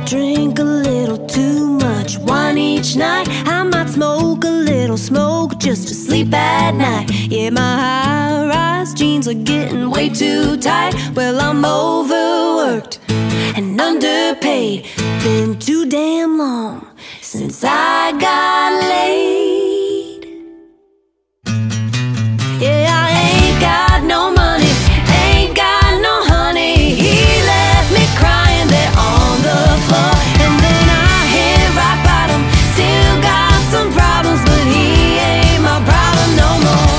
drink a little too much wine each night. I might smoke a little smoke just to sleep at night. Yeah, my high-rise jeans are getting way too tight. Well, I'm overworked and underpaid. Been too damn long since I got laid. Yeah, I ain't got no money, ain't got no honey. He left me crying there on the floor. And then I hit rock bottom, still got some problems, but he ain't my problem no more.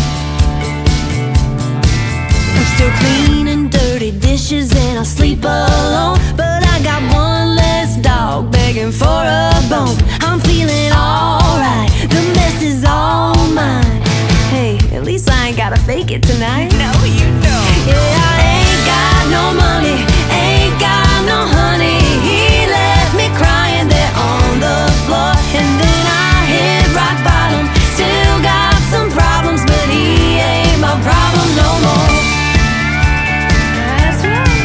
I'm still cleaning dirty dishes and I sleep alone, but I got one less dog begging for a bone. I'm feeling alright, the mess is all mine. Hey, at least I ain't gotta fake it tonight. No, you don't. Yeah, I ain't got no money, ain't got no honey. He left me crying there on the floor. And then I hit rock bottom, still got some problems, but he ain't my problem no more. That's right.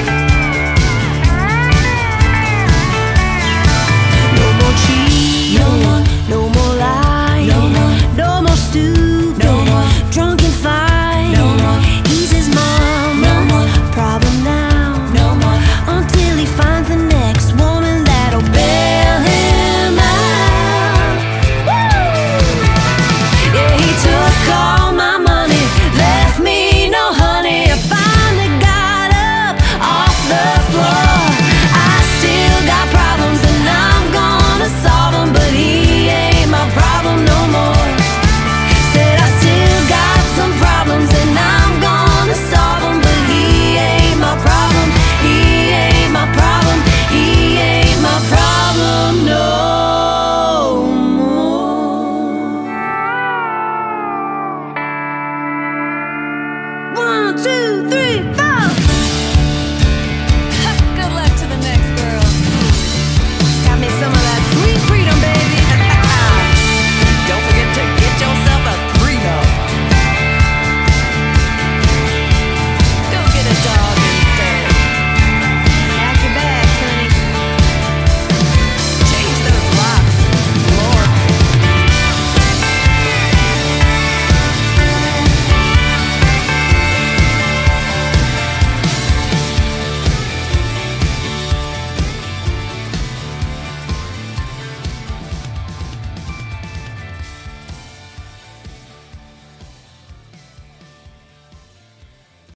No more cheating, no more lying, no more stupid, drunken fight. He's his mom, problem now, until he finds the next woman that'll bail him out. Woo! Yeah, he took all my money, left me no honey. I finally got up off the floor. I still got problems and I'm gonna solve them, but he ain't my problem no more. Said I still got some problems and I'm gonna solve them, but he ain't my problem, he ain't my problem, he ain't my problem no more. 1, 2, 3, 4.